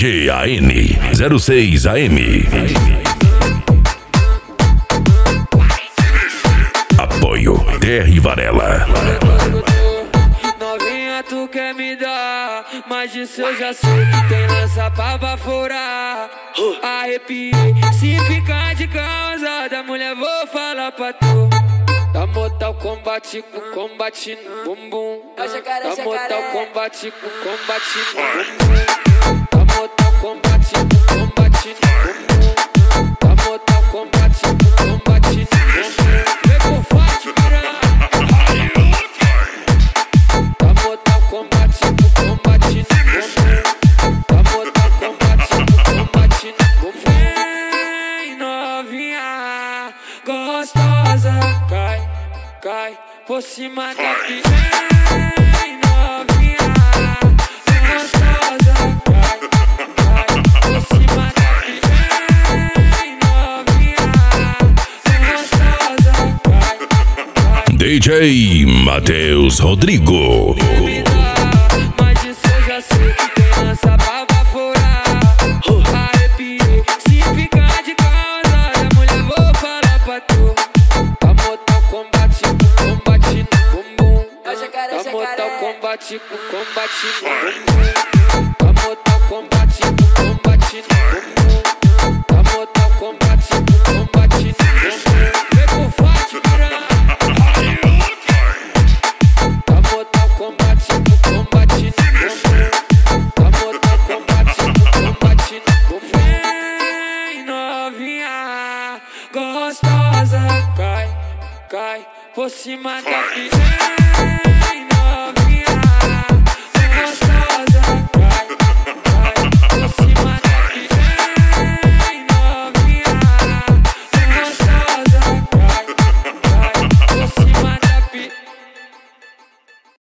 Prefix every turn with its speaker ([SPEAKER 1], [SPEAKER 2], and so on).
[SPEAKER 1] DJ AN 06 AM. Apoio DR Varela.
[SPEAKER 2] Novinha, tu quer me dar, mas disso eu já sei que tem lança pra baforar. Arrepiei, se ficar de causada, mulher, vou falar pra tu. Da Mortal Kombat com combate no bumbum. Da Mortal Kombat com combate no bumbum. Da Mortal Kombat com combate no bumbum. Da Mortal Kombat com combate no bumbum. Vem com forte, piranha. Da Mortal Kombat com combate no bumbum. Da Mortal Kombat com combate no bumbum. Vem, novinha gostosa, cai por cima da piranha. Vem, novinha gostosa, cai por cima da piranha. Vem, novinha gostosa, cai.
[SPEAKER 1] DJ Matheus Rodrigo.
[SPEAKER 2] Mas isso eu já sei que tem lança pra baforar. Arrepiei, se ficar de causada, mulher, vou falar pra tu. Da Mortal Kombat com combate no bumbum. Da Mortal Kombat com combate no bumbum. Da Mortal Kombat com combate no bumbum. Da Mortal Kombat com combate no bumbum. Vem com forte, piranha. Da Mortal Kombat com combate no bumbum. Da Mortal Kombat com combate no bumbum. Vem, novinha gostosa, cai por cima da piranha.